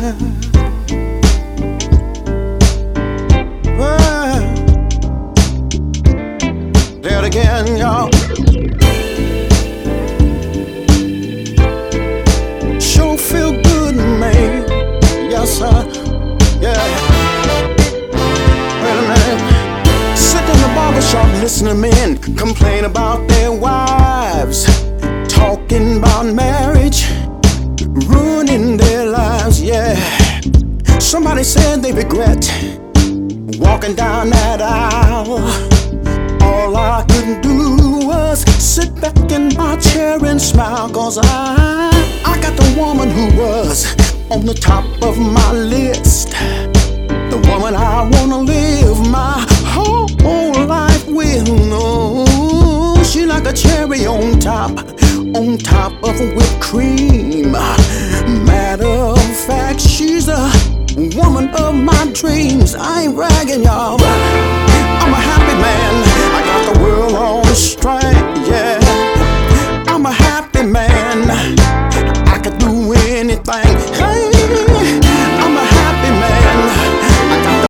There it again, y'all. Sure feel good, man. Yes, sir. Yeah. Wait a minute. Sit in the barbershop, listen to men complain about their wives, talking about marriage, ruining their lives. Yeah. Somebody said they regret walking down that aisle. All I could do was sit back in my chair and smile, 'cause I got the woman who was on the top of my list, the woman I wanna live my whole life with. No, she like a cherry on top of whipped cream. Matter of fact, she's a woman of my dreams. I ain't bragging, y'all. I'm a happy man.